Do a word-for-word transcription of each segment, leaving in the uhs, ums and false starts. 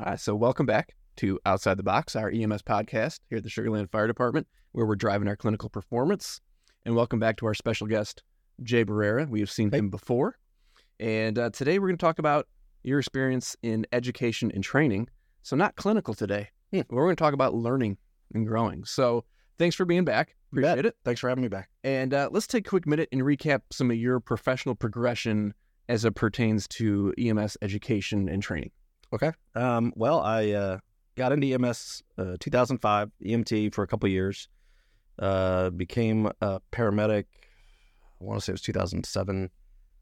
Uh, so welcome back to Outside the Box, our E M S podcast here at the Sugar Land Fire Department, where we're driving our clinical performance. And welcome back to our special guest, Jay Barrera. We have seen hey. him before. And uh, today we're going to talk about your experience in education and training. So not clinical today. Hmm. We're going to talk about learning and growing. So thanks for being back. Appreciate it. Thanks for having me back. And uh, let's take a quick minute and recap some of your professional progression as it pertains to E M S education and training. Okay. Um, well, I uh, got into E M S uh, two thousand five, E M T for a couple of years. Uh, became a paramedic, I want to say it was two thousand seven.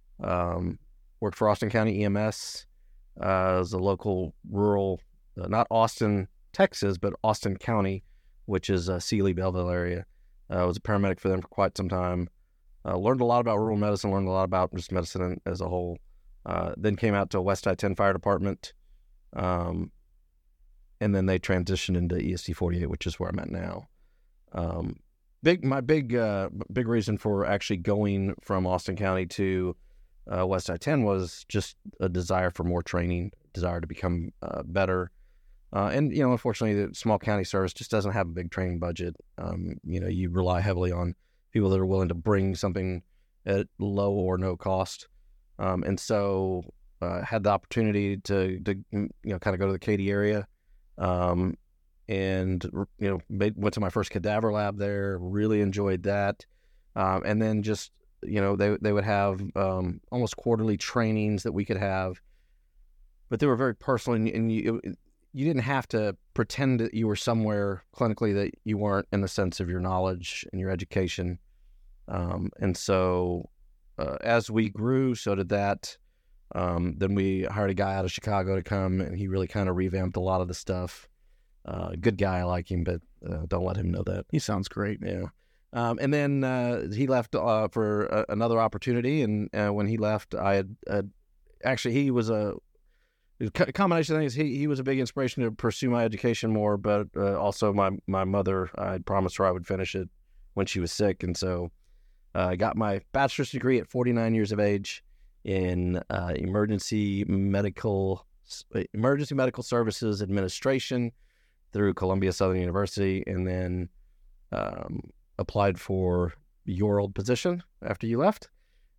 Um, worked for Austin County E M S uh, as a local rural, uh, not Austin, Texas, but Austin County, which is uh, Sealy, Belleville area. I uh, was a paramedic for them for quite some time. Uh, learned a lot about rural medicine, learned a lot about just medicine as a whole. Uh, then came out to West I ten Fire Department. Um, and then they transitioned into E S D forty-eight, which is where I'm at now. Um, big, my big, uh, big reason for actually going from Austin County to uh, West I ten was just a desire for more training, desire to become uh, better. Uh, and, you know, unfortunately, the small county service just doesn't have a big training budget. Um, you know, you rely heavily on people that are willing to bring something at low or no cost. Um, and so uh, had the opportunity to, to, you know, kind of go to the Katy area um, and, you know, made, went to my first cadaver lab there, really enjoyed that. Um, and then just, you know, they, they would have um, almost quarterly trainings that we could have, but they were very personal, and, and you, it, you didn't have to pretend that you were somewhere clinically that you weren't, in the sense of your knowledge and your education. Um, and so uh, as we grew, so did that. Um, then we hired a guy out of Chicago to come, and he really kind of revamped a lot of the stuff. Uh, good guy, I like him, but uh, don't let him know that. He sounds great. Yeah. Um, and then uh, he left uh, for a, another opportunity, and uh, when he left, I had uh, actually he was a A combination of things. He he was a big inspiration to pursue my education more, but uh, also my, my mother, I had promised her I would finish it when she was sick. And so uh, I got my bachelor's degree at forty-nine years of age in uh, emergency medical emergency medical services administration through Columbia Southern University, and then um, applied for your old position after you left,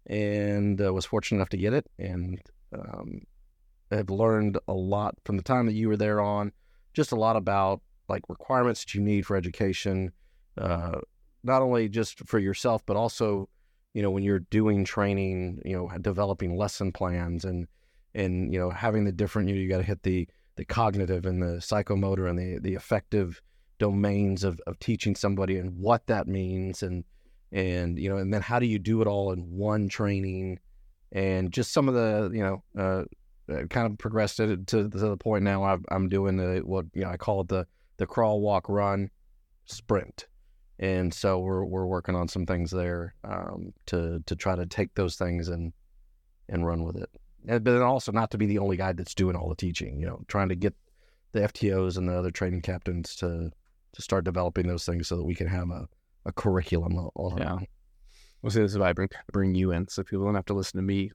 and uh, was fortunate enough to get it. And um have learned a lot from the time that you were there on, just a lot about like requirements that you need for education, uh, not only just for yourself, but also, you know, when you're doing training, you know, developing lesson plans and, and, you know, having the different, you know, you got to hit the, the cognitive and the psychomotor and the, the affective domains of, of teaching somebody and what that means. And, and, you know, and then how do you do it all in one training, and just some of the, you know, uh, kind of progressed it to, to the point now I've, I'm doing the, what, you know, I call it the, the crawl, walk, run, sprint. And so we're, we're working on some things there um, to, to try to take those things and, and run with it. And, but then also not to be the only guy that's doing all the teaching, you know, trying to get the F T Os and the other training captains to, to start developing those things so that we can have a, a curriculum on yeah. We'll say this is why I bring, bring you in, so people don't have to listen to me.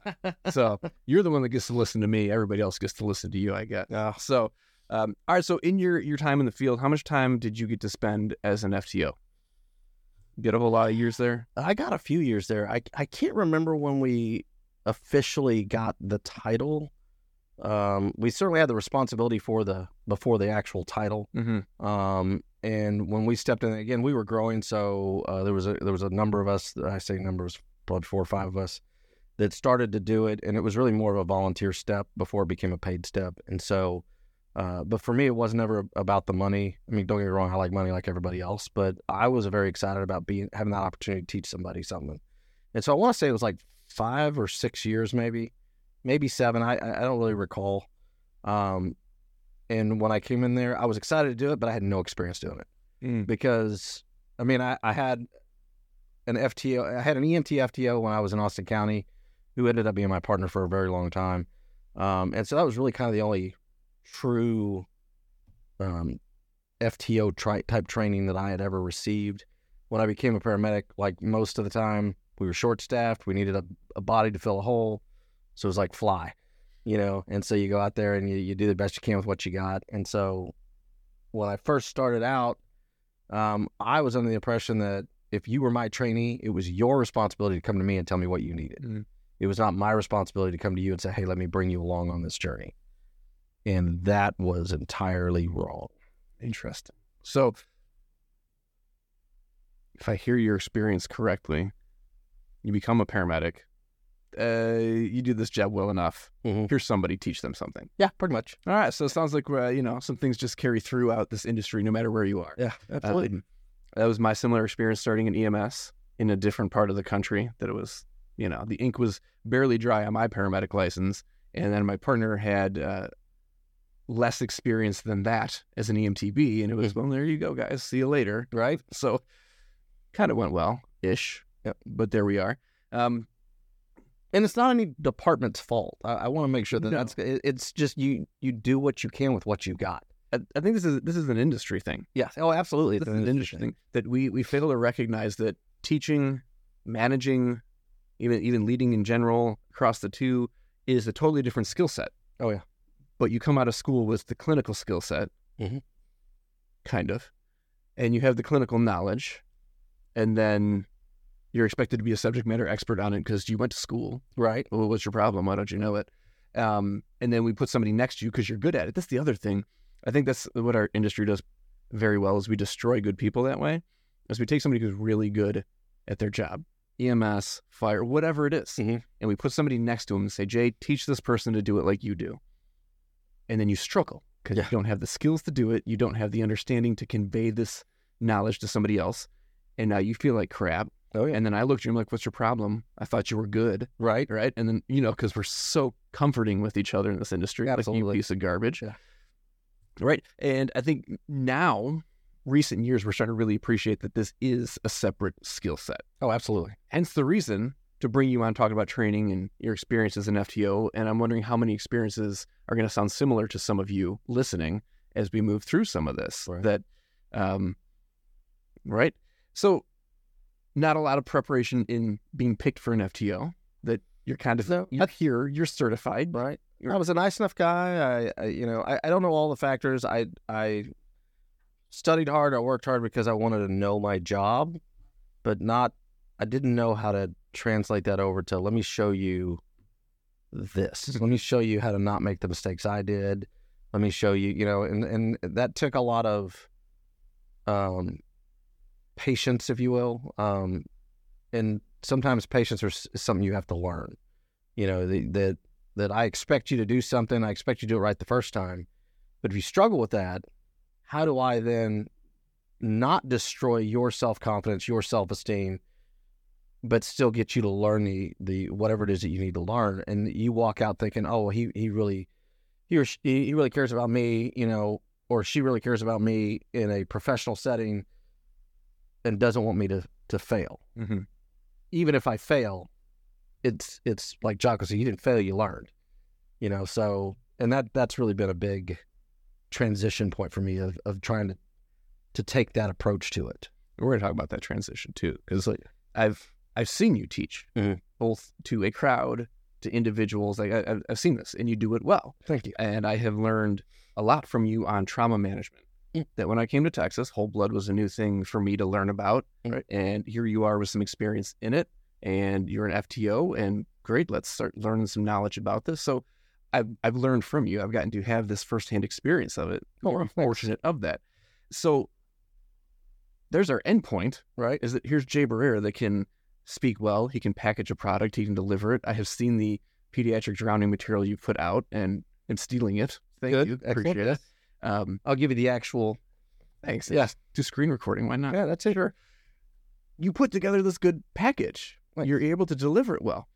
So you're the one that gets to listen to me. Everybody else gets to listen to you, I guess. Uh, so, um, all right. So in your, your time in the field, how much time did you get to spend as an F T O? Get a whole lot of years there? I got a few years there. I, I can't remember when we officially got the title. Um, we certainly had the responsibility for the, before the actual title. Mm-hmm. Um, And when we stepped in, again, we were growing, so uh, there was a there was a number of us. I say numbers, probably four or five of us, that started to do it, and it was really more of a volunteer step before it became a paid step. And so, uh, but for me, it was never about the money. I mean, don't get me wrong, I like money like everybody else, but I was very excited about being having that opportunity to teach somebody something. And so I want to say it was like five or six years, maybe, maybe seven. I I don't really recall. Um, And when I came in there, I was excited to do it, but I had no experience doing it mm. because, I mean, I, I had an F T O, I had an E M T F T O when I was in Austin County, who ended up being my partner for a very long time. Um, and so that was really kind of the only true um, F T O tri- type training that I had ever received. When I became a paramedic, like most of the time, we were short-staffed. We needed a, a body to fill a hole. So it was like fly. you know, and so you go out there and you, you do the best you can with what you got. And so when I first started out, um, I was under the impression that if you were my trainee, it was your responsibility to come to me and tell me what you needed. Mm-hmm. It was not my responsibility to come to you and say, hey, let me bring you along on this journey. And that was entirely wrong. Interesting. So if I hear your experience correctly, you become a paramedic. Uh, you do this job well enough. Mm-hmm. Here's somebody, teach them something. Yeah, pretty much. All right. So it sounds like, uh, you know, some things just carry throughout this industry, no matter where you are. Yeah, absolutely. Um, that was my similar experience starting in E M S in a different part of the country that it was, you know, the ink was barely dry on my paramedic license. And then my partner had uh, less experience than that as an E M T B. And it was, well, there you go, guys. See you later. Right. So kind of went well-ish. Yep. But there we are. Um, And it's not any department's fault. I, I want to make sure that no. that's. It, it's just you. You do what you can with what you got. I, I think this is this is an industry thing. Yeah. Oh, absolutely. This is an industry thing that we we fail to recognize that teaching, managing, even even leading in general across the two is a totally different skill set. Oh yeah. But you come out of school with the clinical skill set, mm-hmm. kind of, and you have the clinical knowledge, and then you're expected to be a subject matter expert on it because you went to school. Right. Well, what's your problem? Why don't you know it? Um, and then we put somebody next to you because you're good at it. That's the other thing. I think that's what our industry does very well is we destroy good people that way. Is we take somebody who's really good at their job, E M S, fire, whatever it is, mm-hmm. and we put somebody next to them and say, Jay, teach this person to do it like you do. And then you struggle because yeah. you don't have the skills to do it. You don't have the understanding to convey this knowledge to somebody else. And now you feel like crap. Oh, yeah. And then I looked at you and I'm like, what's your problem? I thought you were good. Right. Right. And then, you know, because we're so comforting with each other in this industry. Absolutely. Like you piece of garbage. Yeah. Right. And I think now, recent years, we're starting to really appreciate that this is a separate skill set. Oh, absolutely. Hence the reason to bring you on talking about training and your experience as an F T O. And I'm wondering how many experiences are going to sound similar to some of you listening as we move through some of this. Right. That, um, right. So, not a lot of preparation in being picked for an F T O. That you're kind of no, you're here, you're certified, right? You're, I was a nice enough guy. I, I you know, I, I don't know all the factors. I I studied hard. I worked hard because I wanted to know my job, but not. I didn't know how to translate that over to let me show you this. Let me show you how to not make the mistakes I did. Let me show you, you know, and and that took a lot of um. patience, if you will, um, and sometimes patience is something you have to learn. You know, the, that that I expect you to do something, I expect you to do it right the first time, but if you struggle with that, how do I then not destroy your self-confidence, your self-esteem, but still get you to learn the the whatever it is that you need to learn, and you walk out thinking, oh, he he really he or she, he really cares about me, you know, or she really cares about me in a professional setting. And doesn't want me to to fail. Mm-hmm. Even if I fail, it's it's like Jocko said, you didn't fail, you learned. You know, so and that that's really been a big transition point for me of, of trying to to take that approach to it. We're going to talk about that transition too, because like, I've I've seen you teach mm-hmm. both to a crowd, to individuals. Like I, I've seen this, and you do it well. Thank you. And I have learned a lot from you on trauma management. That when I came to Texas, whole blood was a new thing for me to learn about. Right. And here you are with some experience in it, and you're an F T O, and great, let's start learning some knowledge about this. So I've, I've learned from you. I've gotten to have this firsthand experience of it. Oh, I'm fortunate of that. So there's our endpoint, right? Is that here's Jay Barrera that can speak well. He can package a product. He can deliver it. I have seen the pediatric drowning material you put out and, and stealing it. Thank Good. you. Excellent. Appreciate it. Um, I'll give you the actual. Thanks. Yes. Do screen recording. Why not? Yeah, that's it. Sure. You put together this good package. Right. You're able to deliver it well.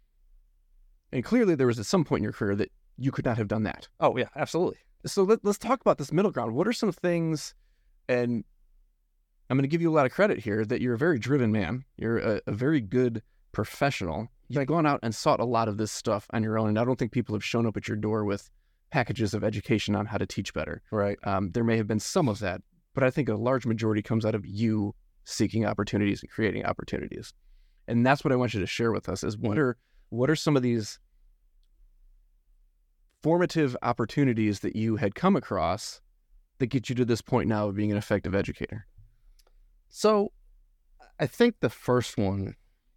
And clearly there was at some point in your career that you could not have done that. Oh, yeah, absolutely. So let, let's talk about this middle ground. What are some things, and I'm going to give you a lot of credit here, that you're a very driven man. You're a, a very good professional. You've gone out and sought a lot of this stuff on your own, and I don't think people have shown up at your door with packages of education on how to teach better. Right. Um, there may have been some of that, but I think a large majority comes out of you seeking opportunities and creating opportunities. And that's what I want you to share with us is what are what are some of these formative opportunities that you had come across that get you to this point now of being an effective educator? So I think the first one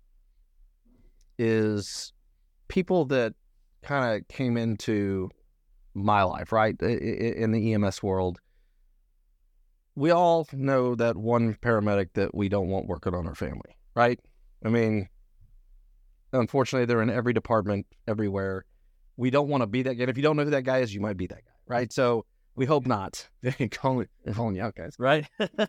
is people that kind of came into my life, right? In the E M S world, we all know that one paramedic that we don't want working on our family, right? I mean, unfortunately, they're in every department, everywhere. We don't want to be that guy. If you don't know who that guy is, you might be that guy, right? So we hope not. They calling calling you out, guys, right?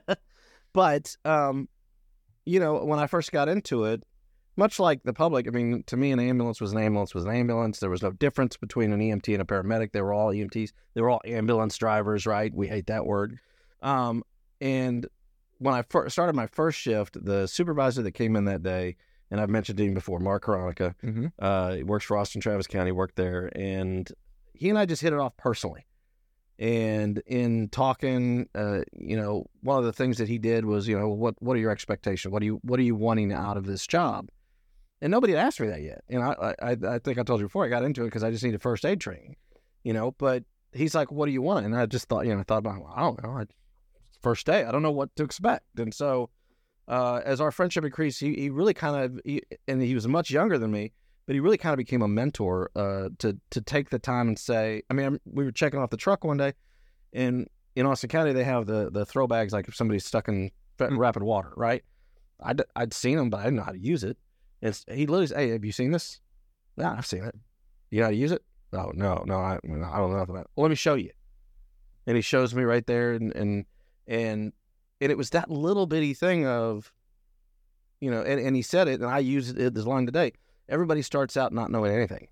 But um, you know, when I first got into it, much like the public, I mean, to me, an ambulance was an ambulance was an ambulance. There was no difference between an E M T and a paramedic. They were all E M Ts. They were all ambulance drivers, right? We hate that word. Um, and when I first started my first shift, the supervisor that came in that day, and I've mentioned to him before, Mark Karonica, mm-hmm. uh, he works for Austin Travis County, worked there, and he and I just hit it off personally. And in talking, uh, you know, one of the things that he did was, you know, what what are your expectations? What are you what are you wanting out of this job? And nobody had asked me that yet. And I, I, I think I told you before I got into it because I just needed first aid training, you know. But he's like, "What do you want?" And I just thought, you know, I thought about, well, I don't know, I, first day, I don't know what to expect. And so, uh, as our friendship increased, he, he really kind of, he, and he was much younger than me, but he really kind of became a mentor uh, to to take the time and say, I mean, I'm, we were checking off the truck one day, and in Austin County they have the the throw bags like if somebody's stuck in mm-hmm. rapid water, right? I'd I'd seen them, but I didn't know how to use it. And he literally said, "Hey, have you seen this?" "Yeah, I've seen it." "You know how to use it?" "No, no, no, I, I don't know nothing about it." "Well, let me show you." And he shows me right there, and and and, and it was that little bitty thing of, you know, and, and he said it, and I used it this line today. Everybody starts out not knowing anything.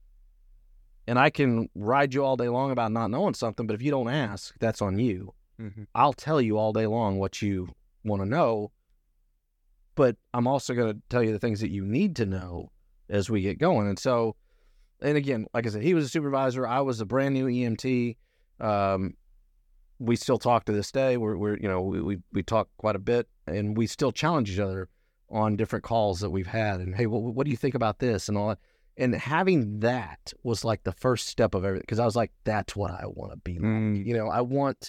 And I can ride you all day long about not knowing something, but if you don't ask, that's on you. Mm-hmm. I'll tell you all day long what you want to know, but I'm also going to tell you the things that you need to know as we get going. And so, and again, like I said, he was a supervisor. I was a brand new E M T. Um, we still talk to this day. We're, we're you know, we, we, we talk quite a bit, and we still challenge each other on different calls that we've had. And, hey, what, what do you think about this and all that? And having that was like the first step of everything, because I was like, that's what I want to be like. Mm. You know, I want...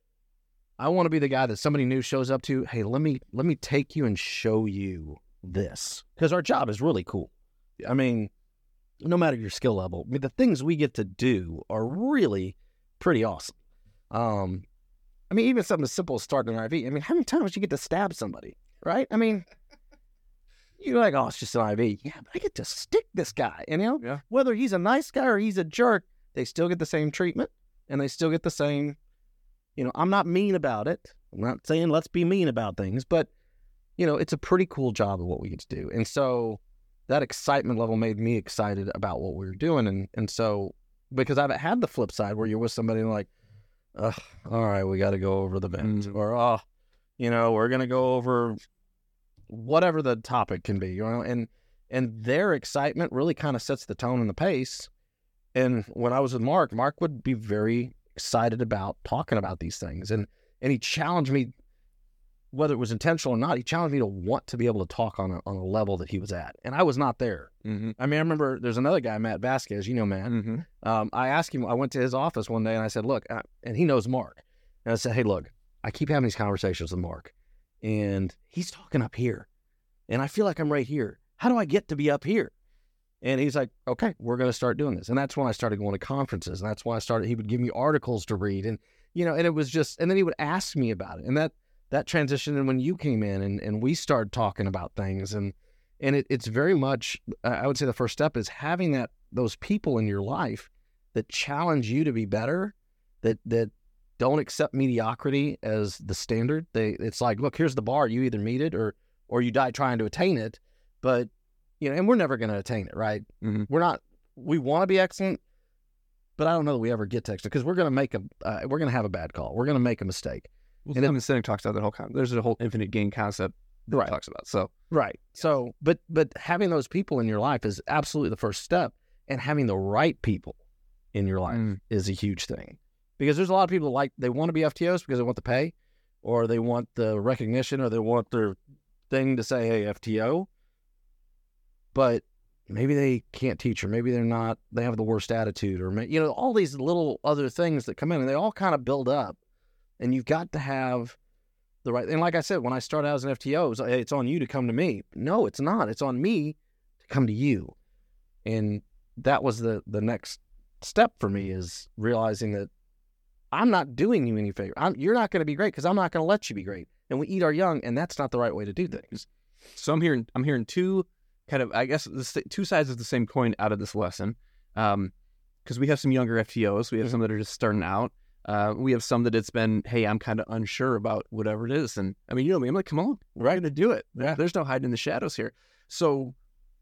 I want to be the guy that somebody new shows up to. Hey, let me let me take you and show you this, because our job is really cool. I mean, no matter your skill level, I mean, the things we get to do are really pretty awesome. Um, I mean, even something as simple as starting an I V. I mean, how many times you get to stab somebody, right? I mean, you're like, oh, it's just an I V. Yeah, but I get to stick this guy, and, you know, yeah. whether he's a nice guy or he's a jerk, they still get the same treatment, and they still get the same. You know, I'm not mean about it. I'm not saying let's be mean about things, but, you know, it's a pretty cool job of what we get to do. And so that excitement level made me excited about what we were doing. And and so, because I've had the flip side where you're with somebody and like, all right, we got to go over the bend. Mm-hmm. Or, oh, you know, we're going to go over whatever the topic can be, you know, and, and their excitement really kind of sets the tone and the pace. And when I was with Mark, Mark would be very excited about talking about these things, and and he challenged me, whether it was intentional or not. He challenged me to want to be able to talk on a on a level that he was at, and I was not there. Mm-hmm. I mean, I remember there's another guy, Matt Vasquez. You know, Matt. Mm-hmm. Um, I asked him. I went to his office one day, and I said, "Look," I, and he knows Mark, and I said, "Hey, look, I keep having these conversations with Mark, and he's talking up here, and I feel like I'm right here. How do I get to be up here?" And he's like, okay, we're going to start doing this. And that's when I started going to conferences. And that's when I started, he would give me articles to read. And, you know, and it was just, and then he would ask me about it. And that, that transitioned in when you came in and, and we started talking about things. And, and it, it's very much, I would say the first step is having that, those people in your life that challenge you to be better, that, that don't accept mediocrity as the standard. They, it's like, look, here's the bar. You either meet it or, or you die trying to attain it. But, you know, and we're never going to attain it, right? Mm-hmm. We're not, we want to be excellent, but I don't know that we ever get to excellent, because we're going to make a, uh, we're going to have a bad call. We're going to make a mistake. Well, and Simon Sinek talks about that whole con- there's a whole infinite gain concept that right. he talks about. So, right. Yes. So, but, but having those people in your life is absolutely the first step, and having the right people in your life mm. is a huge thing, because there's a lot of people like, they want to be F T Os because they want the pay, or they want the recognition, or they want their thing to say, hey, F T O. But maybe they can't teach, or maybe they're not, they have the worst attitude, or, you know, all these little other things that come in, and they all kind of build up. And you've got to have the right, and like I said, when I started out as an F T O, it was like, hey, it's on you to come to me. No, it's not. It's on me to come to you. And that was the the next step for me, is realizing that I'm not doing you any favor. I'm, you're not going to be great because I'm not going to let you be great. And we eat our young, and that's not the right way to do things. So I'm hearing I'm hearing two kind of, I guess, the two sides of the same coin out of this lesson. Um, because we have some younger F T Os. We have mm-hmm. some that are just starting out. Uh, we have some that it's been, hey, I'm kind of unsure about whatever it is. And I mean, you know me, I'm like, come on, we're going to do it. Yeah. There's no hiding in the shadows here. So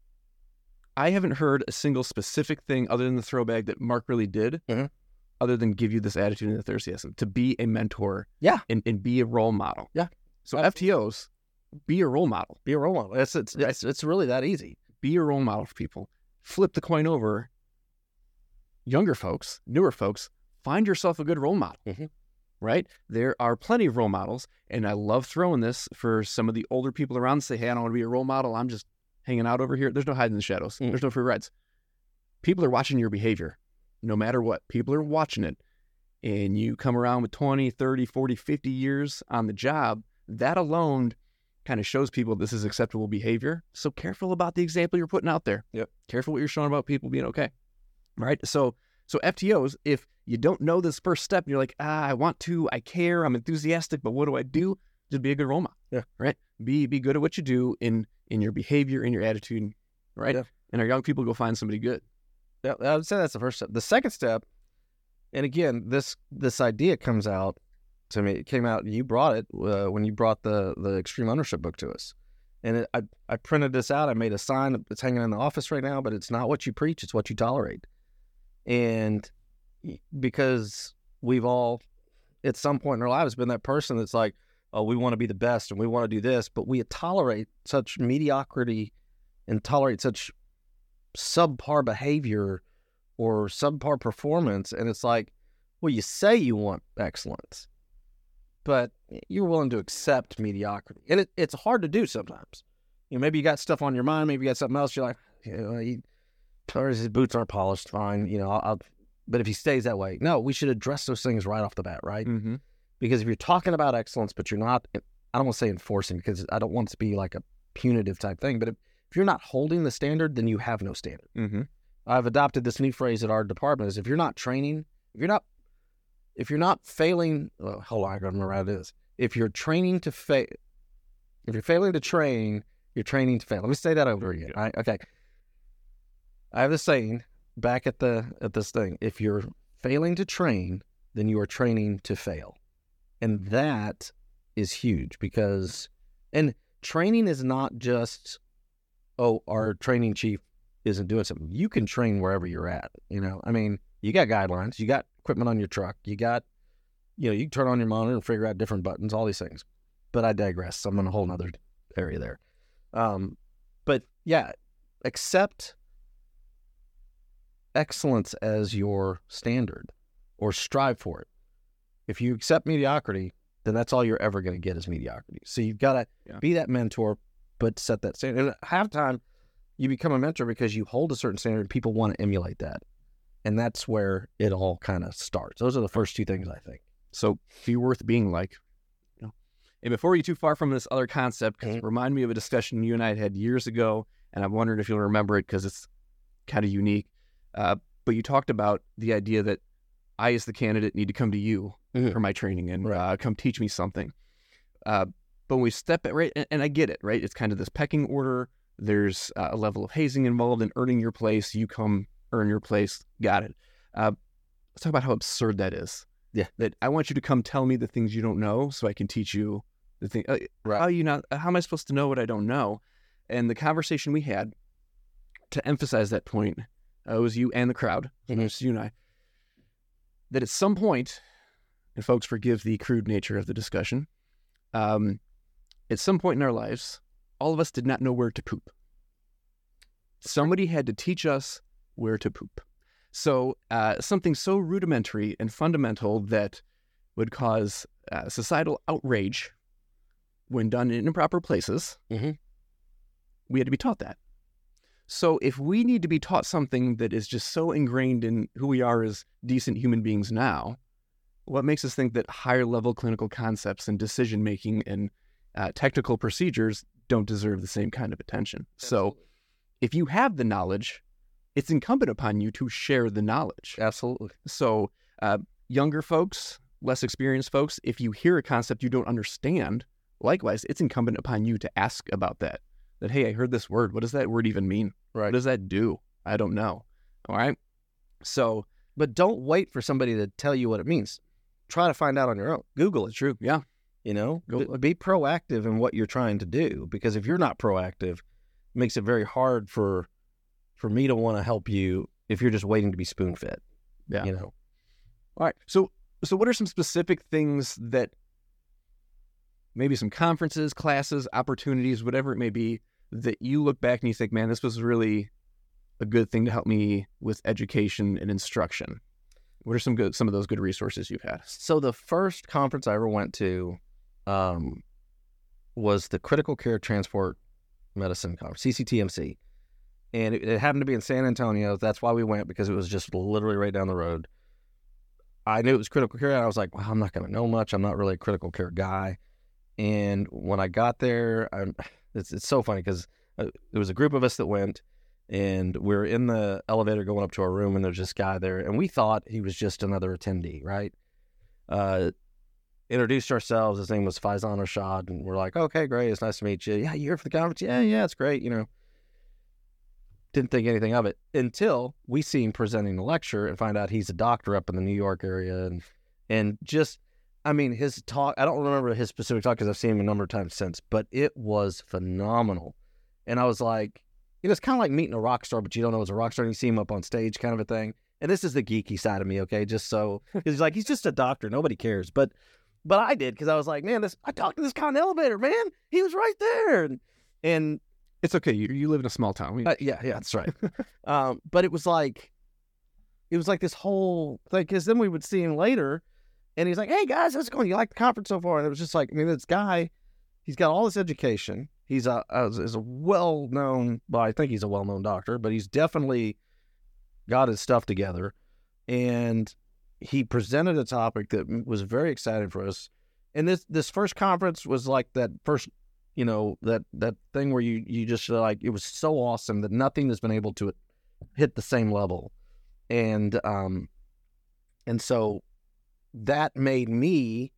I haven't heard a single specific thing other than the throwback that Mark really did, mm-hmm. other than give you this attitude and enthusiasm to be a mentor, yeah, and, and be a role model. Yeah. So F T Os, be a role model. Be a role model. It's, it's, it's, it's really that easy. Be a role model for people. Flip the coin over. Younger folks, newer folks, find yourself a good role model, mm-hmm. right? There are plenty of role models, and I love throwing this for some of the older people around to say, hey, I don't want to be a role model. I'm just hanging out over here. There's no hiding in the shadows. Mm-hmm. There's no free rides. People are watching your behavior, no matter what. People are watching it. And you come around with twenty, thirty, forty, fifty years on the job, that alone kind of shows people this is acceptable behavior. So careful about the example you're putting out there. Yep. Careful what you're showing about people being okay. Right? So so F T Os, if you don't know this first step, and you're like, ah, I want to, I care, I'm enthusiastic, but what do I do? Just be a good role model. Yeah. Right? Be be good at what you do in in your behavior, in your attitude, right? Yeah. And our young people go find somebody good. Yeah, I would say that's the first step. The second step, and again, this this idea comes out to me. It came out, you brought it uh, when you brought the the Extreme Ownership book to us. And it, I, I printed this out. I made a sign. It's hanging in the office right now, but it's not what you preach. It's what you tolerate. And because we've all, at some point in our lives, been that person that's like, oh, we want to be the best and we want to do this, but we tolerate such mediocrity and tolerate such subpar behavior or subpar performance. And it's like, well, you say you want excellence, but you're willing to accept mediocrity. And it, it's hard to do sometimes. You know, maybe you got stuff on your mind. Maybe you got something else. You're like, you know, he, or his boots aren't polished. Fine. You know, I'll, I'll, but if he stays that way, no, we should address those things right off the bat, right? Mm-hmm. Because if you're talking about excellence, but you're not, I don't want to say enforcing, because I don't want it to be like a punitive type thing, but if, if you're not holding the standard, then you have no standard. Mm-hmm. I've adopted this new phrase at our department is if you're not training, if you're not, if you're not failing, oh, hold on, I gotta remember how it is. If you're training to fail, if you're failing to train, you're training to fail. Let me say that over again. All right? Okay. I have this saying back at the at this thing. If you're failing to train, then you are training to fail. And that is huge because, and training is not just, oh, our training chief isn't doing something. You can train wherever you're at. You know, I mean, you got guidelines, you got equipment on your truck, you got, you know, you can turn on your monitor and figure out different buttons, all these things. But I digress. I'm in a whole nother area there. Um, but yeah, accept excellence as your standard or strive for it. If you accept mediocrity, then that's all you're ever going to get is mediocrity. So you've got to yeah. be that mentor, but set that standard. And half the time you become a mentor because you hold a certain standard and people want to emulate that. And that's where it all kind of starts. Those are the first two things, I think. So be worth being like. You know. And before you too far from this other concept, mm-hmm. remind me of a discussion you and I had years ago, and I'm wondering if you'll remember it because it's kind of unique. Uh, but you talked about the idea that I, as the candidate, need to come to you mm-hmm. for my training and right. uh, come teach me something. Uh, but when we step at right, and, and I get it, right? It's kind of this pecking order. There's uh, a level of hazing involved in earning your place. You come earn your place. Got it. Uh, let's talk about how absurd that is. Yeah. That I want you to come tell me the things you don't know so I can teach you the thing. Uh, right. How you not? How am I supposed to know what I don't know? And the conversation we had to emphasize that point, uh, it was you and the crowd, mm-hmm. just you and I, that at some point, and folks forgive the crude nature of the discussion, um, at some point in our lives, all of us did not know where to poop. Somebody had to teach us where to poop. So uh, something so rudimentary and fundamental that would cause uh, societal outrage when done in improper places, mm-hmm. we had to be taught that. So if we need to be taught something that is just so ingrained in who we are as decent human beings now, what makes us think that higher level clinical concepts and decision making and uh, technical procedures don't deserve the same kind of attention? Absolutely. So if you have the knowledge, it's incumbent upon you to share the knowledge. Absolutely. So uh, younger folks, less experienced folks, if you hear a concept you don't understand, likewise, it's incumbent upon you to ask about that. That, hey, I heard this word. What does that word even mean? Right. What does that do? I don't know. All right. So, but don't wait for somebody to tell you what it means. Try to find out on your own. Google it. True. Yeah. You know, Go, be proactive in what you're trying to do, because if you're not proactive, it makes it very hard for for me to want to help you if you're just waiting to be spoon fed. Yeah. You know. All right. So, so what are some specific things that maybe some conferences, classes, opportunities, whatever it may be, that you look back and you think, man, this was really a good thing to help me with education and instruction? What are some good, some of those good resources you've had? So the first conference I ever went to um, was the Critical Care Transport Medicine Conference, C C T M C. And it, it happened to be in San Antonio. That's why we went, because it was just literally right down the road. I knew it was critical care, and I was like, well, I'm not going to know much. I'm not really a critical care guy. And when I got there, I, it's, it's so funny because uh, there was a group of us that went, and we we're in the elevator going up to our room, and there's this guy there, and we thought he was just another attendee, right? Uh, introduced ourselves. His name was Faizan Rashad, and we're like, okay, great. It's nice to meet you. Yeah, you here for the conference? Yeah, yeah, it's great, you know. Didn't think anything of it until we see him presenting the lecture and find out he's a doctor up in the New York area, and and just, I mean, his talk, I don't remember his specific talk because I've seen him a number of times since, but it was phenomenal. And I was like, you know, it's kind of like meeting a rock star, but you don't know it's a rock star, and you see him up on stage kind of a thing. And this is the geeky side of me, okay? Just so, because he's like, he's just a doctor. Nobody cares. But but I did, because I was like, man, this I talked to this guy in the elevator, man. He was right there. And, and it's okay. You you live in a small town. We... Uh, yeah, yeah, that's right. um, but it was like, it was like this whole thing, because then we would see him later, and he's like, hey, guys, how's it going? You like the conference so far? And it was just like, I mean, this guy, he's got all this education. He's a, a, is a well-known, well, I think he's a well-known doctor, but he's definitely got his stuff together. And he presented a topic that was very exciting for us. And this this first conference was like that first, you know, that, that thing where you, you just like, it was so awesome that nothing has been able to hit the same level. And, um, and so that made me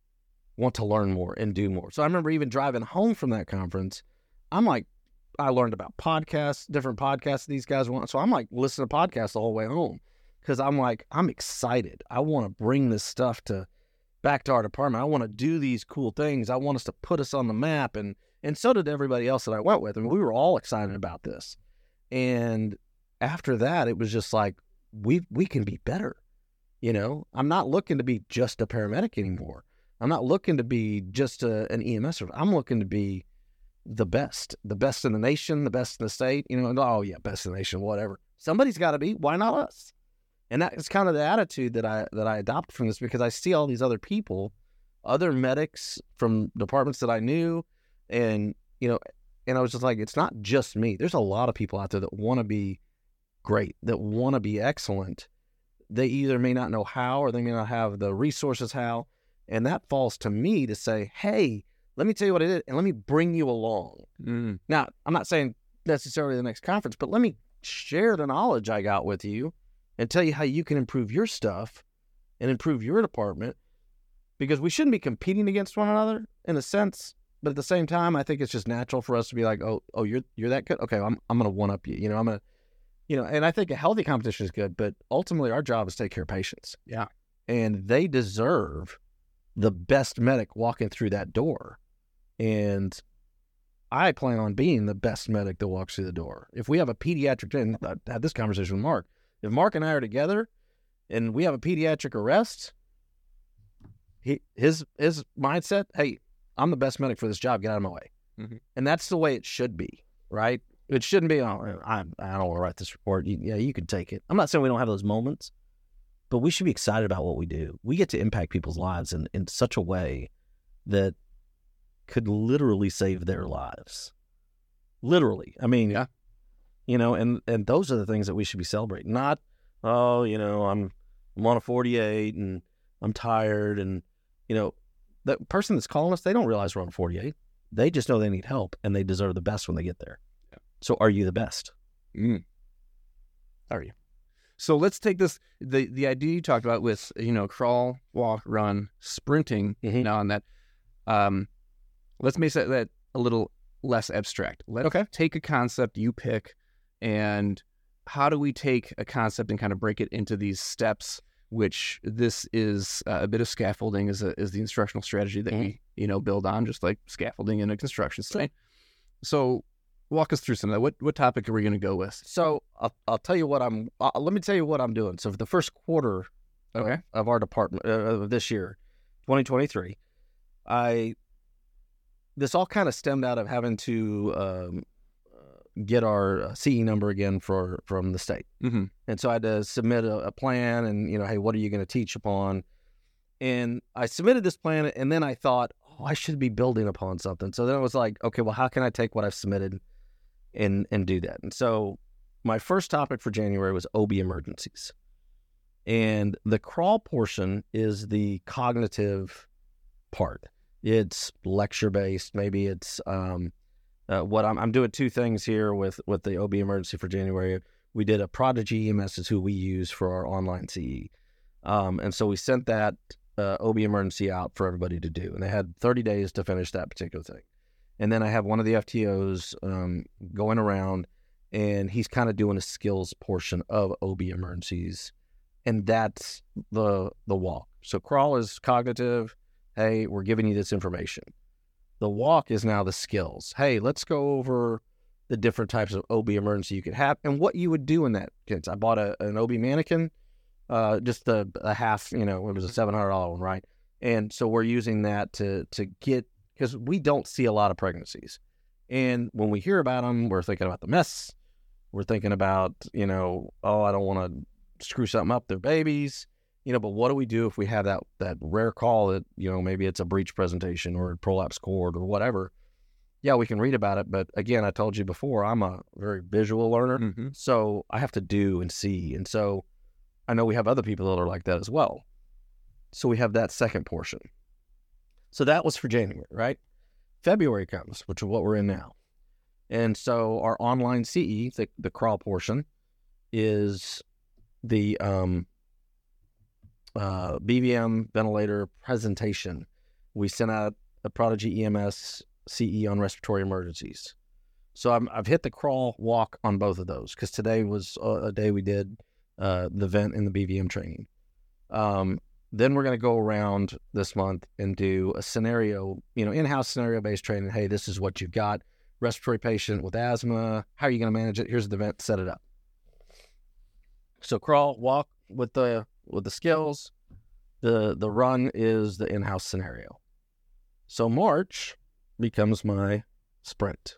want to learn more and do more. So I remember even driving home from that conference, I'm like, I learned about podcasts, different podcasts these guys want. So I'm like, listening to podcasts the whole way home, because I'm like, I'm excited. I want to bring this stuff to back to our department. I want to do these cool things. I want us to put us on the map. And, and so did everybody else that I went with. I mean, we were all excited about this. And after that, it was just like, we, we can be better. You know, I'm not looking to be just a paramedic anymore. I'm not looking to be just a, an E M S. I'm looking to be the best, the best in the nation, the best in the state. You know, and, oh yeah, best in the nation, whatever. Somebody's got to be. Why not us? And that is kind of the attitude that I that I adopt from this, because I see all these other people, other medics from departments that I knew, and you know, and I was just like, it's not just me. There's a lot of people out there that want to be great, that want to be excellent. They either may not know how, or they may not have the resources how. And that falls to me to say, hey, let me tell you what it is, and let me bring you along. Mm. Now, I'm not saying necessarily the next conference, but let me share the knowledge I got with you and tell you how you can improve your stuff and improve your department, because we shouldn't be competing against one another in a sense. But at the same time, I think it's just natural for us to be like, oh, oh, you're you're that good? Okay, I'm I'm going to one-up you. You know, I'm going to, you know, and I think a healthy competition is good, but ultimately our job is to take care of patients. Yeah. And they deserve the best medic walking through that door. And I plan on being the best medic that walks through the door. If we have a pediatric, and I had this conversation with Mark, if Mark and I are together and we have a pediatric arrest, he, his his mindset, hey, I'm the best medic for this job, get out of my way. Mm-hmm. And that's the way it should be, right? It shouldn't be, oh, I, I don't want to write this report. You, yeah, you can take it. I'm not saying we don't have those moments, but we should be excited about what we do. We get to impact people's lives in, in such a way that could literally save their lives. Literally. I mean, yeah. you know, and, and those are the things that we should be celebrating. Not, oh, you know, I'm, I'm on a forty-eight and I'm tired. And, you know, the person that's calling us, they don't realize we're on forty-eight. They just know they need help and they deserve the best when they get there. Yeah. So are you the best? Mm. Are you? So let's take this, the, the idea you talked about with, you know, crawl, walk, run, sprinting mm-hmm. now on that. Um, let's make that, that a little less abstract. Let's okay. take a concept you pick, and how do we take a concept and kind of break it into these steps, which this is uh, a bit of scaffolding is, a, is the instructional strategy that mm-hmm. we, you know, build on, just like scaffolding in a construction site. So walk us through some of that. What what topic are we going to go with? So I'll, I'll tell you what I'm, uh, let me tell you what I'm doing. So for the first quarter okay. of, of our department, uh, of this year, twenty twenty-three, I, this all kind of stemmed out of having to um, get our C E number again for from the state. Mm-hmm. And so I had to submit a, a plan and, you know, hey, what are you going to teach upon? And I submitted this plan, and then I thought, oh, I should be building upon something. So then I was like, okay, well, how can I take what I've submitted and and do that? And so my first topic for January was O B emergencies. And the crawl portion is the cognitive part. It's lecture-based. Maybe it's um, uh, what I'm, I'm doing two things here with, with the O B emergency for January. We did a Prodigy E M S is who we use for our online C E. Um, and so we sent that uh, O B emergency out for everybody to do. And they had thirty days to finish that particular thing. And then I have one of the F T Os um, going around, and he's kind of doing a skills portion of O B emergencies. And that's the the walk. So crawl is cognitive. Hey, we're giving you this information. The walk is now the skills. Hey, let's go over the different types of O B emergency you could have and what you would do in that. Kids, I bought a, an O B mannequin, uh, just a, a half, you know, it was a seven hundred dollars one, right? And so we're using that to to get, because we don't see a lot of pregnancies. And when we hear about them, we're thinking about the mess. We're thinking about, you know, oh, I don't want to screw something up, their babies, you know, but what do we do if we have that that rare call that, you know, maybe it's a breech presentation or a prolapse cord or whatever? Yeah, we can read about it, but again, I told you before, I'm a very visual learner, mm-hmm. so I have to do and see, and so I know we have other people that are like that as well. So we have that second portion. So that was for January, right? February comes, which is what we're in now, and so our online C E, the, the crawl portion, is the um, uh, B V M ventilator presentation. We sent out a Prodigy E M S C E on respiratory emergencies. So I'm, I've hit the crawl walk on both of those, because today was a, a day we did uh, the vent and the B V M training. Um, then we're going to go around this month and do a scenario, you know, in-house scenario-based training. Hey, this is what you've got. Respiratory patient with asthma. How are you going to manage it? Here's the vent. Set it up. So crawl, walk with the with the skills. The the run is the in-house scenario. So March becomes my sprint.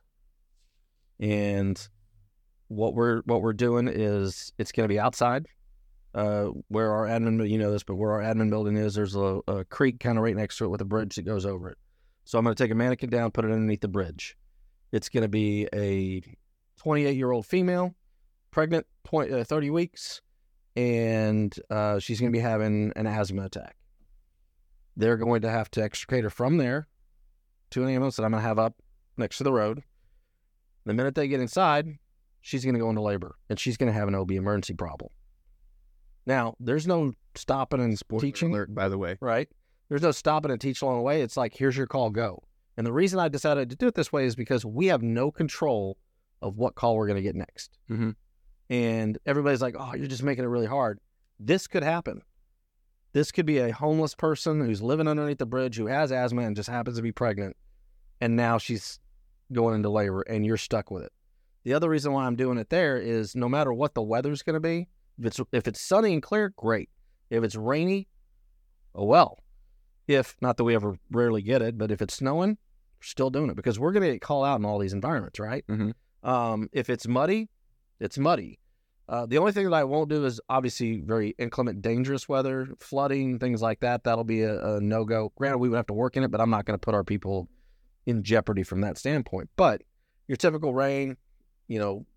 And what we're what we're doing is it's going to be outside, uh, where our admin, you know this, but where our admin building is, there's a, a creek kind of right next to it with a bridge that goes over it. So I'm going to take a mannequin down, put it underneath the bridge. It's going to be a twenty-eight-year-old female, pregnant, twenty, uh, thirty weeks, and uh, she's going to be having an asthma attack. They're going to have to extricate her from there to an ambulance that I'm going to have up next to the road. The minute they get inside, she's going to go into labor, and she's going to have an O B emergency problem. Now, there's no stopping and Spoiler teaching. alert, by the way. Right? There's no stopping and teach along the way. It's like, here's your call, go. And the reason I decided to do it this way is because we have no control of what call we're going to get next. Mm-hmm. And everybody's like, oh, you're just making it really hard. This could happen. This could be a homeless person who's living underneath the bridge, who has asthma and just happens to be pregnant. And now she's going into labor and you're stuck with it. The other reason why I'm doing it there is no matter what the weather's going to be, if it's, if it's sunny and clear, great. If it's rainy, oh well. If, not that we ever rarely get it, but if it's snowing, we're still doing it because we're going to get called out in all these environments, right? Mm-hmm. Um, if it's muddy, it's muddy. Uh, the only thing that I won't do is obviously very inclement, dangerous weather, flooding, things like that. That'll be a, a no-go. Granted, we would have to work in it, but I'm not going to put our people in jeopardy from that standpoint. But your typical rain, you know,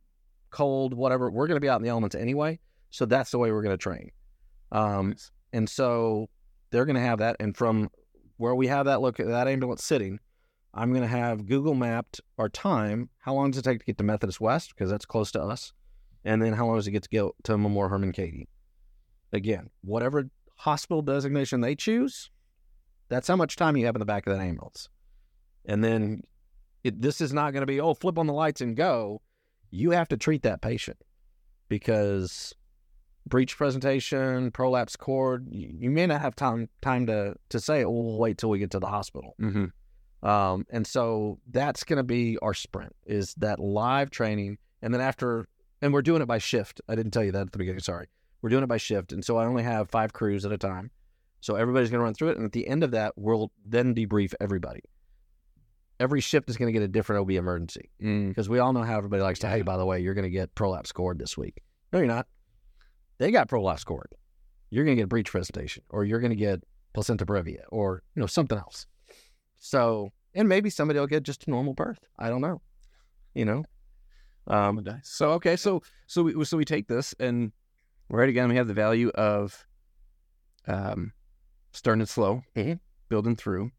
cold, whatever. We're going to be out in the elements anyway. So that's the way we're going to train. Um, Nice. and so they're going to have that. And from where we have that look that ambulance sitting, I'm going to have Google mapped our time. How long does it take to get to Methodist West? Because that's close to us. And then how long does it get to get to Memorial Herman Katie? Again, whatever hospital designation they choose, that's how much time you have in the back of that ambulance. And then it, this is not going to be, oh, flip on the lights and go. You have to treat that patient because breech presentation, prolapse cord, you, you may not have time time to, to say, oh, we'll wait till we get to the hospital. Mm-hmm. Um, and so that's going to be our sprint, is that live training. And then after, and we're doing it by shift. I didn't tell you that at the beginning, sorry. We're doing it by shift. And so I only have five crews at a time. So everybody's going to run through it. And at the end of that, we'll then debrief everybody. Every shift is going to get a different O B emergency because Mm. we all know how everybody likes to, Yeah. hey, by the way, you're going to get prolapse cord this week. No, you're not. They got prolapse cord. You're going to get a breech presentation, or you're going to get placenta previa, or, you know, something else. So, and maybe somebody will get just a normal birth. I don't know. You know? Um, So okay, so so we so we take this, and right again we have the value of um, starting it slow, Mhm. building through.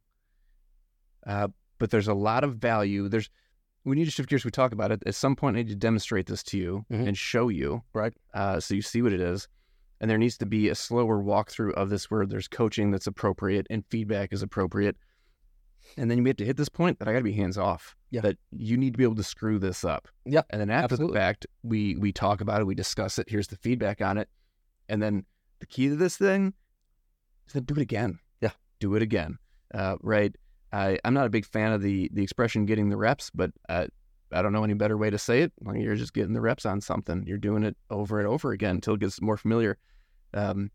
Uh, but there's a lot of value. There's we need to shift gears. We talk about it at some point. I need to demonstrate this to you Mhm. and show you, Right. Uh, so you see what it is, and there needs to be a slower walkthrough of this where there's coaching that's appropriate and feedback is appropriate. And then you have to hit this point that I got to be hands off. Yeah. That you need to be able to screw this up. Yep. And then after Absolutely. the fact, we we talk about it, we discuss it. Here's the feedback on it, and then the key to this thing is to do it again. Yeah. Do it again. Uh, right. I I'm not a big fan of the the expression "getting the reps," but uh, I don't know any better way to say it. Like you're just getting the reps on something. You're doing it over and over again until it gets more familiar. Um,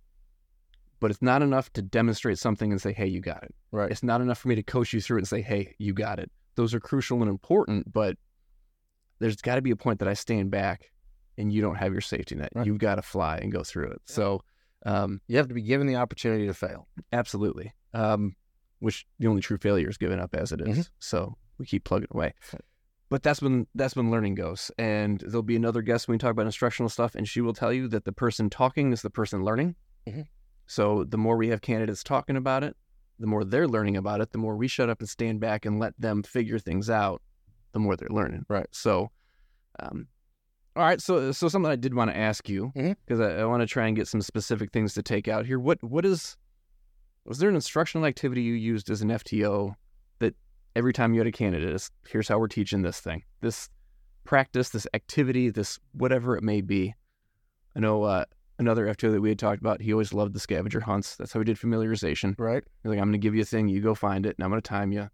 but it's not enough to demonstrate something and say, "Hey, you got it." Right. It's not enough for me to coach you through it and say, "Hey, you got it." Those are crucial and important, but there's got to be a point that I stand back and you don't have your safety net. Right. You've got to fly and go through it. Yeah. So, um, You have to be given the opportunity to fail. absolutely. Um, which the only true failure is giving up as it is. Mhm. So we keep plugging away. But that's when that's when learning goes. And there'll be another guest when we talk about instructional stuff, and she will tell you that the person talking is the person learning. Mhm. So the more we have candidates talking about it, the more they're learning about it, the more we shut up and stand back and let them figure things out, the more they're learning. Right. So, um, all right. So, so something I did want to ask you, Mhm. because I, I want to try and get some specific things to take out here. What, what is, was there an instructional activity you used as an F T O that every time you had a candidate, is, here's how we're teaching this thing, this practice, this activity, this whatever it may be? I know, uh, another F T O that we had talked about, he always loved the scavenger hunts. That's how we did familiarization. Right. He's like, I'm going to give you a thing, you go find it, and I'm going to time you.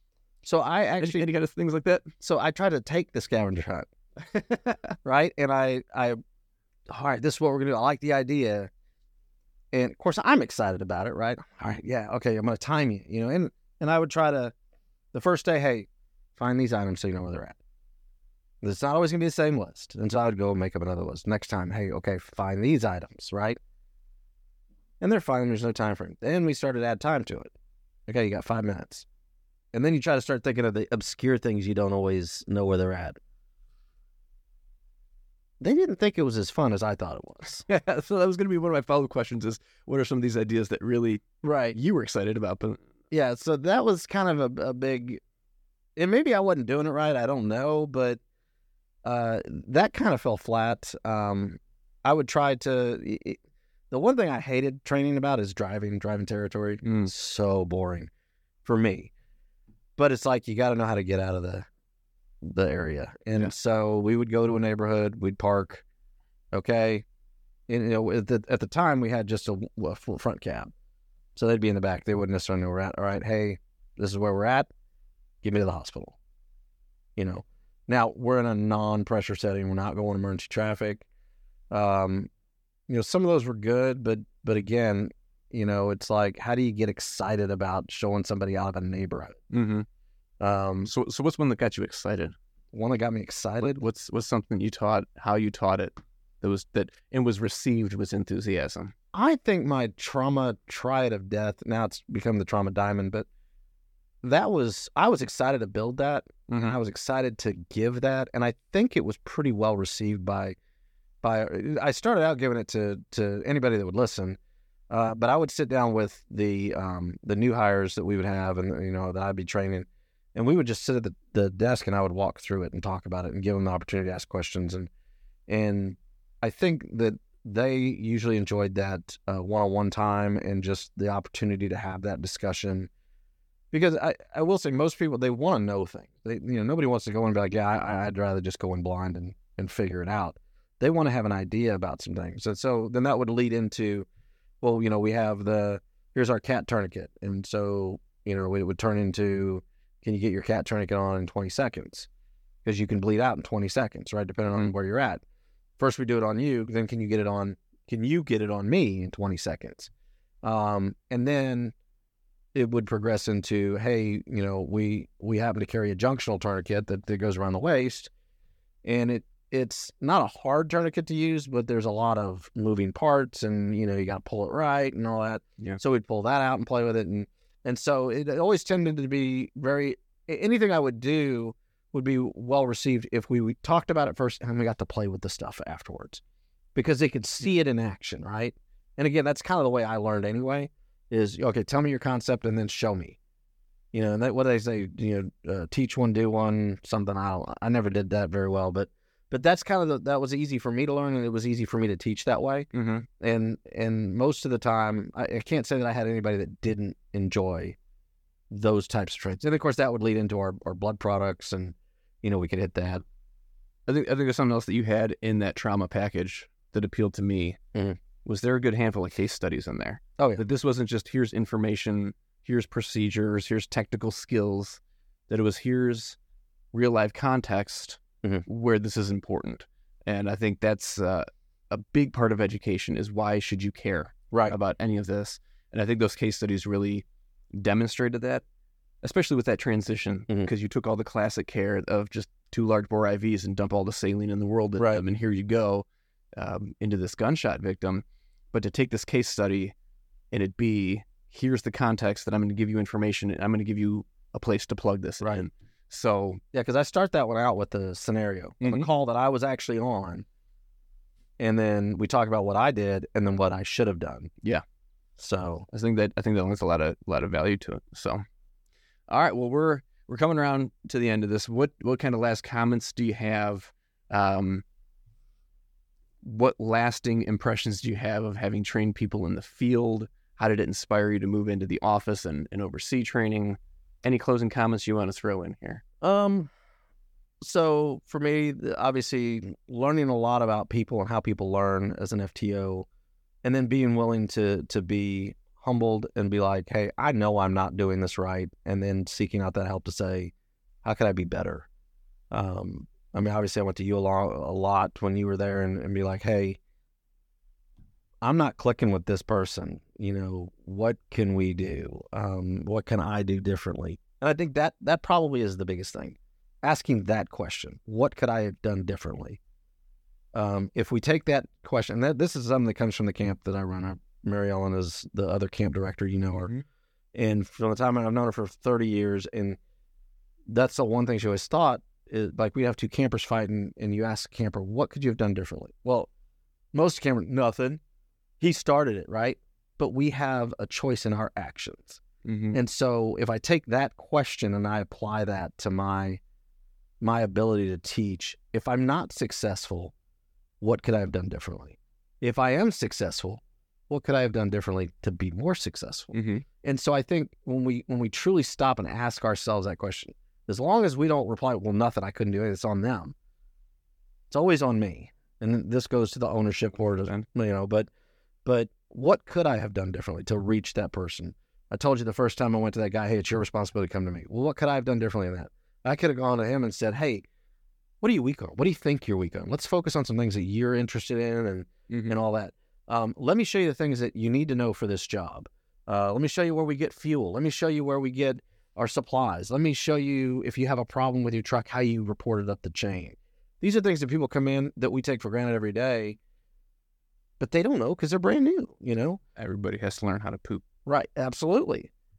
So I Actually, actually, any kind of things like that? so I try to take the scavenger hunt. Right. And I, I, all right, this is what we're going to do. I like the idea. And of course, I'm excited about it. Right. All right. Yeah. Okay. I'm going to time you, you know, and, and I would try to, the first day, hey, find these items so you know where they're at. It's not always going to be the same list. And so I would go and make up another list. Next time, hey, okay, find these items, right? And they're fine. There's no time frame. Then we started to add time to it. Okay, you got five minutes. And then you try to start thinking of the obscure things you don't always know where they're at. They didn't think it was as fun as I thought it was. Yeah, so that was going to be one of my follow-up questions is, what are some of these ideas that really Right. you were excited about? But Yeah, so that was kind of a, a big, and maybe I wasn't doing it right. I don't know, but uh, that kind of fell flat. Um, I would try to, it, the one thing I hated training about is driving, driving territory. Mm. So boring for me. But it's like, you got to know how to get out of the the area. And Yeah. so we would go to a neighborhood, we'd park, okay? And, you know, at the, at the time, we had just a, a full front cab. So they'd be in the back. They wouldn't necessarily know where we're at. All right, hey, this is where we're at. Get me to the hospital. You know, now we're in a non-pressure setting. We're not going emergency traffic. Um, you know, some of those were good, but but again, you know, it's like, how do you get excited about showing somebody out of a neighborhood? mm-hmm. Um, so, so what's one that got you excited? one that got me excited. What's what's something you taught, how you taught it, that was that and was received with enthusiasm? I think my trauma triad of death, now it's become the trauma diamond, but that was, I was excited to build that. Mm-hmm. I was excited to give that. And I think it was pretty well received by, by, I started out giving it to, to anybody that would listen. Uh, but I would sit down with the, um, the new hires that we would have and, you know, that I'd be training, and we would just sit at the, the desk and I would walk through it and talk about it and give them the opportunity to ask questions. And, and I think that they usually enjoyed that uh, one-on-one time and just the opportunity to have that discussion. Because I, I will say most people, they want to know things. They, you know, nobody wants to go in and be like, yeah, I, I'd rather just go in blind and, and figure it out. They want to have an idea about some things. And so then that would lead into, well, you know, we have the, here's our cat tourniquet. And so, you know, it would turn into, can you get your cat tourniquet on in twenty seconds? Because you can bleed out in twenty seconds, right? Depending on where you're at. First we do it on you, then can you get it on, can you get it on me in twenty seconds? Um, and then it would progress into, hey, you know, we, we happen to carry a junctional tourniquet that, that goes around the waist, and it, it's not a hard tourniquet to use, but there's a lot of moving parts and, you know, you got to pull it right and all that. Yeah. So we'd pull that out and play with it. And, and so it always tended to be very, anything I would do would be well received if we, we talked about it first and we got to play with the stuff afterwards, because they could see it in action, right? And again, that's kind of the way I learned anyway, is, okay, tell me your concept and then show me. You know, and that, what do they say, you know, uh, teach one, do one, something. I don't, I never did that very well, but but that's kind of, the, that was easy for me to learn, and it was easy for me to teach that way. Mm-hmm. And and most of the time, I, I can't say that I had anybody that didn't enjoy those types of traits. And of course, that would lead into our, our blood products, and, you know, we could hit that. I think I think there's something else that you had in that trauma package that appealed to me. Mm-hmm. Was there a good handful of case studies in there? Oh, yeah. That this wasn't just here's information, here's procedures, here's technical skills, that it was here's real life context mm-hmm. where this is important. And I think that's uh, a big part of education, is why should you care right. about any of this? And I think those case studies really demonstrated that, especially with that transition, because mm-hmm. you took all the classic care of just two large bore I Vs and dump all the saline in the world at right. them, and here you go um, into this gunshot victim. But to take this case study and it be, here's the context that I'm going to give you information, and I'm going to give you a place to plug this right. in. So yeah, because I start that one out with the scenario, mm-hmm. the call that I was actually on, and then we talk about what I did and then what I should have done. Yeah. So I think that I think that has a lot of a lot of value to it. So, all right, well we're we're coming around to the end of this. What what kind of last comments do you have? Um, what lasting impressions do you have of having trained people in the field? How did it inspire you to move into the office and, and oversee training? Any closing comments you want to throw in here? Um, so for me, obviously learning a lot about people and how people learn as an F T O, and then being willing to to be humbled and be like, hey, I know I'm not doing this right, and then seeking out that help to say, how could I be better? Um, I mean, obviously I went to you a lot, a lot when you were there, and, and be like, hey, I'm not clicking with this person. You know, what can we do? Um, what can I do differently? And I think that that probably is the biggest thing. Asking that question, what could I have done differently? Um, if we take that question, that this is something that comes from the camp that I run. I, Mary Ellen is the other camp director, you know her. Mm-hmm. And from the time I've known her for thirty years, and that's the one thing she always thought, is like, we have two campers fighting, and you ask a camper, what could you have done differently? Well, most campers, nothing. He started it, right? But we have a choice in our actions. Mm-hmm. And so if I take that question and I apply that to my my ability to teach, if I'm not successful, what could I have done differently? If I am successful, what could I have done differently to be more successful? Mm-hmm. And so I think when we when we truly stop and ask ourselves that question, as long as we don't reply, well, nothing, I couldn't do it, it's on them. It's always on me. And this goes to the ownership board, you know, but But what could I have done differently to reach that person? I told you the first time I went to that guy, hey, it's your responsibility to come to me. Well, what could I have done differently in that? I could have gone to him and said, hey, what are you weak on? What do you think you're weak on? Let's focus on some things that you're interested in and, mm-hmm. and all that. Um, let me show you the things that you need to know for this job. Uh, let me show you where we get fuel. Let me show you where we get our supplies. Let me show you, if you have a problem with your truck, how you report it up the chain. These are things that people come in that we take for granted every day, but they don't know because they're brand new, you know? Everybody has to learn how to poop. Right, absolutely.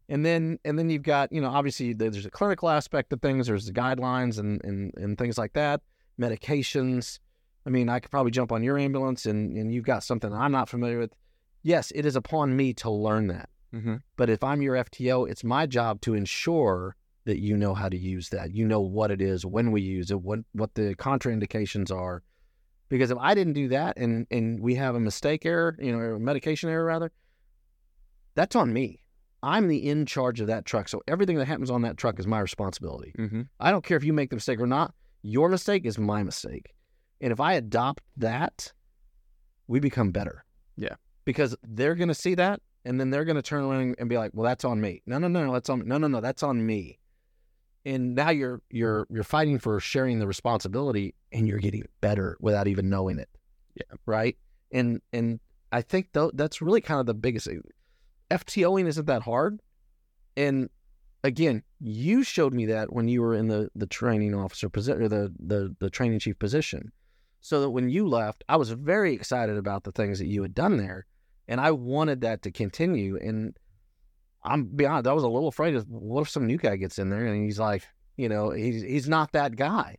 And then and then you've got, you know, obviously there's a clinical aspect of things. There's the guidelines and, and, and things like that, medications. I mean, I could probably jump on your ambulance and, and you've got something I'm not familiar with. Yes, it is upon me to learn that. Mm-hmm. But if I'm your F T O, it's my job to ensure that you know how to use that. You know what it is, when we use it, what, what the contraindications are. Because if I didn't do that and, and we have a mistake error, you know, or a medication error rather, that's on me. I'm the in charge of that truck. So everything that happens on that truck is my responsibility. Mm-hmm. I don't care if you make the mistake or not. Your mistake is my mistake. And if I adopt that, we become better. Yeah. Because they're going to see that, and then they're going to turn around and be like, well, that's on me. No, no, no, no, that's on no, no, no, that's on me. And now you're you're you're fighting for sharing the responsibility, and you're getting better without even knowing it. Yeah. Right? And and I think though that's really kind of the biggest thing. FTOing isn't that hard. And again, you showed me that when you were in the, the training officer position, or the, the, the training chief position. So that when you left, I was very excited about the things that you had done there. And I wanted that to continue. And I'm be honest, I was a little afraid of what if some new guy gets in there and he's like, you know, he's he's not that guy.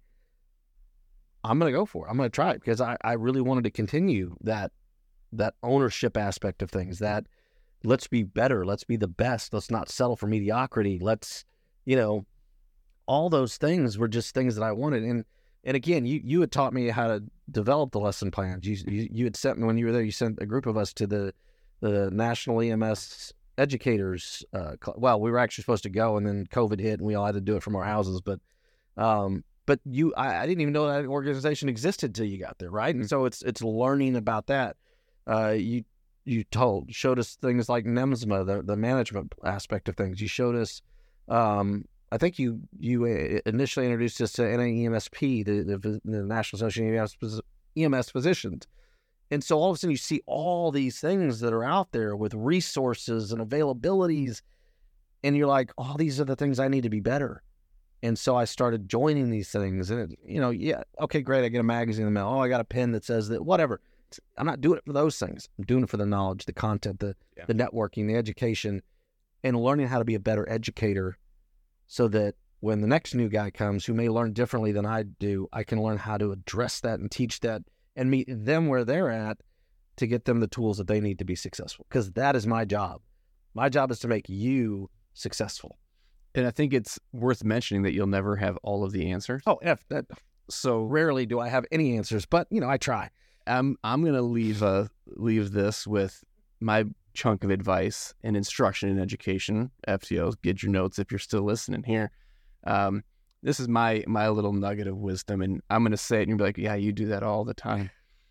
I'm going to go for it. I'm going to try it because I, I really wanted to continue that that ownership aspect of things, that let's be better. Let's be the best. Let's not settle for mediocrity. Let's, you know, all those things were just things that I wanted. And and again, you you had taught me how to develop the lesson plans. You you, you had sent me, when you were there, you sent a group of us to the the National E M S Educators. Uh, well, we were actually supposed to go, and then COVID hit, and we all had to do it from our houses. But um, but you, I, I didn't even know that organization existed till you got there, right? And so it's it's learning about that. Uh, you. You told, showed us things like NEMSMA, the, the management aspect of things. You showed us, um, I think you you initially introduced us to N A E M S P, the, the, the National Association of E M S Physicians. And so all of a sudden you see all these things that are out there with resources and availabilities. And you're like, oh, these are the things I need to be better. And so I started joining these things. And, it, you know, yeah, okay, great. I get a magazine in the mail. Oh, I got a pen that says that, whatever. I'm not doing it for those things. I'm doing it for the knowledge, the content, the yeah. the networking, the education, and learning how to be a better educator so that when the next new guy comes who may learn differently than I do, I can learn how to address that and teach that and meet them where they're at to get them the tools that they need to be successful. Because that is my job. My job is to make you successful. And I think it's worth mentioning that you'll never have all of the answers. Oh, F, that, so rarely do I have any answers, but, you know, I try. I'm I'm gonna leave uh leave this with my chunk of advice and instruction in education. F T Os, get your notes if you're still listening here. Um, this is my my little nugget of wisdom, and I'm gonna say it, and you'll be like, "Yeah, you do that all the time."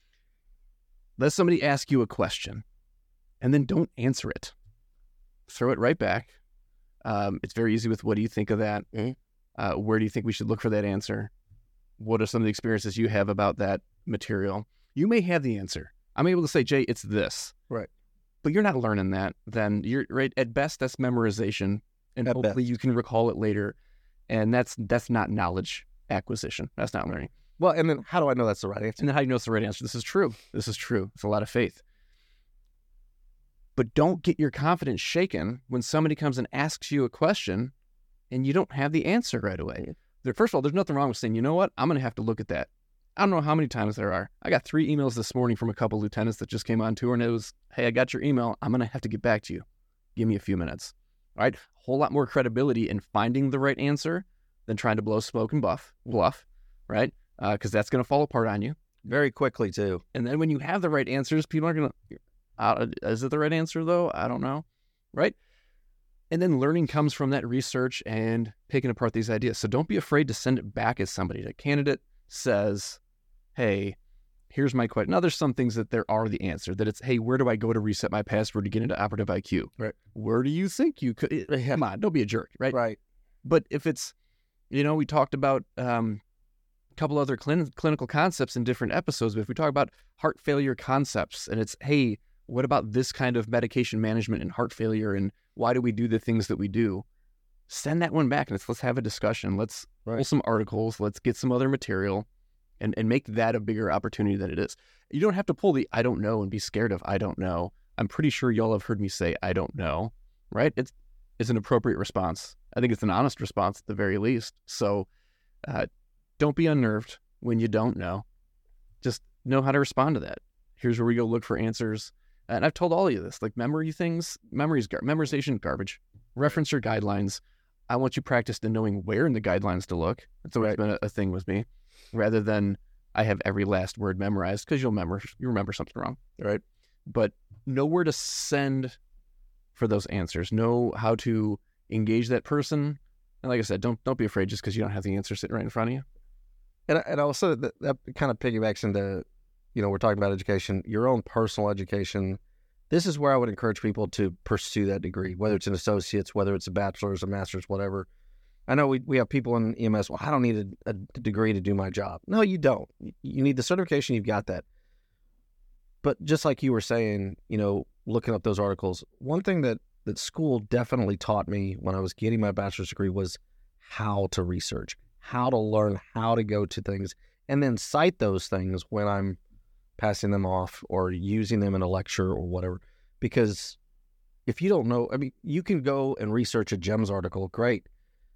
Let somebody ask you a question, and then don't answer it. Throw it right back. Um, it's very easy with, "What do you think of that? Mm-hmm. Uh, where do you think we should look for that answer? What are some of the experiences you have about that material?" You may have the answer. I'm able to say, Jay, it's this. Right. But you're not learning that. Then you're right. At best, that's memorization. And At hopefully best. you can recall it later. And that's that's not knowledge acquisition. That's not learning. Well, and then how do I know that's the right answer? And then how do you know it's the right answer? This is true. This is true. It's a lot of faith. But don't get your confidence shaken when somebody comes and asks you a question and you don't have the answer right away. There, first of all, there's nothing wrong with saying, you know what? I'm going to have to look at that. I don't know how many times there are. I got three emails this morning from a couple lieutenants that just came on tour, and it was, hey, I got your email. I'm going to have to get back to you. Give me a few minutes. All right? A whole lot more credibility in finding the right answer than trying to blow smoke and buff, bluff, right? Because uh, that's going to fall apart on you. Very quickly, too. And then when you have the right answers, people are going to, uh, is it the right answer, though? I don't know, right? And then learning comes from that research and picking apart these ideas. So don't be afraid to send it back as somebody. A candidate says, hey, here's my question. Now, there's some things that there are the answer, that it's, hey, where do I go to reset my password to get into Operative I Q? Right. Where do you think you could? Yeah. Come on, don't be a jerk, right? Right. But if it's, you know, we talked about um, a couple other clin- clinical concepts in different episodes, but if we talk about heart failure concepts and it's, hey, what about this kind of medication management in heart failure and why do we do the things that we do? Send that one back and it's, let's have a discussion. Let's right. pull some articles. Let's get some other material. And, and make that a bigger opportunity than it is. You don't have to pull the I don't know and be scared of I don't know. I'm pretty sure y'all have heard me say I don't know, right? It's is an appropriate response. I think it's an honest response at the very least. So uh, don't be unnerved when you don't know. Just know how to respond to that. Here's where we go look for answers. And I've told all of you this, like memory things, memories, gar- memorization, garbage. Reference your guidelines. I want you practiced in knowing where in the guidelines to look. That's always right. been a, a thing with me, rather than I have every last word memorized, because you'll remember, you remember something wrong, right? But know where to send for those answers. Know how to engage that person. And like I said, don't don't be afraid just because you don't have the answer sitting right in front of you. And, and also that, that kind of piggybacks into, you know, we're talking about education, your own personal education. This is where I would encourage people to pursue that degree, whether it's an associate's, whether it's a bachelor's, a master's, whatever. I know we we have people in E M S, well, I don't need a, a degree to do my job. No, you don't. You need the certification, you've got that. But just like you were saying, you know, looking up those articles, one thing that, that school definitely taught me when I was getting my bachelor's degree was how to research, how to learn how to go to things, and then cite those things when I'm passing them off or using them in a lecture or whatever. Because if you don't know, I mean, you can go and research a GEMS article, great.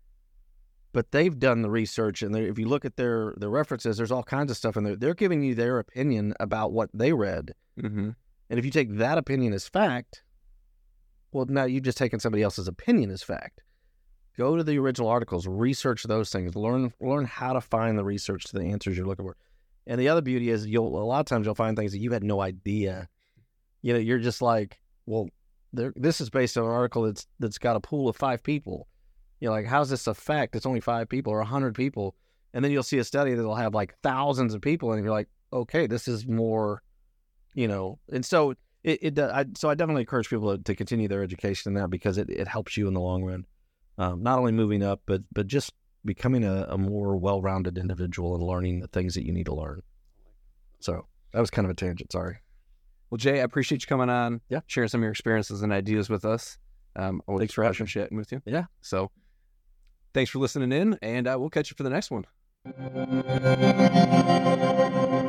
But they've done the research, and if you look at their, their references, there's all kinds of stuff in there. They're giving you their opinion about what they read. Mm-hmm. And if you take that opinion as fact, well, now you've just taken somebody else's opinion as fact. Go to the original articles, research those things, learn learn how to find the research to the answers you're looking for. And the other beauty is you'll a lot of times you'll find things that you had no idea. You know, you're just like, well, there, this is based on an article that's that's got a pool of five people. You're like, how's this a fact? It's only five people or a hundred people. And then you'll see a study that'll have like thousands of people, and you're like, okay, this is more, you know. And so it, it I, so I definitely encourage people to, to continue their education in that, because it, it helps you in the long run. Um, not only moving up, but but just becoming a, a more well-rounded individual and learning the things that you need to learn. So that was kind of a tangent. Sorry. Well, Jay, I appreciate you coming on, yeah, sharing some of your experiences and ideas with us. Um, always thanks for having me. Chatting with you. Yeah. So thanks for listening in, and uh, we'll catch you for the next one.